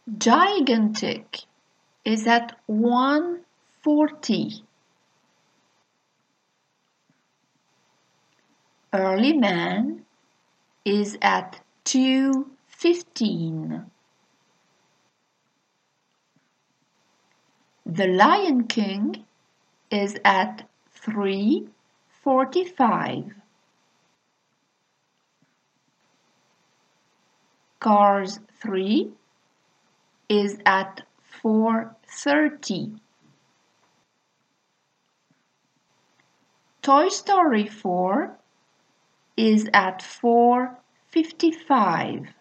Gigantic is at 1:40. Early Man is at 2:15. The Lion King is at 3:45. Cars 3 is at 4:30. Toy Story 4 is at 4:55.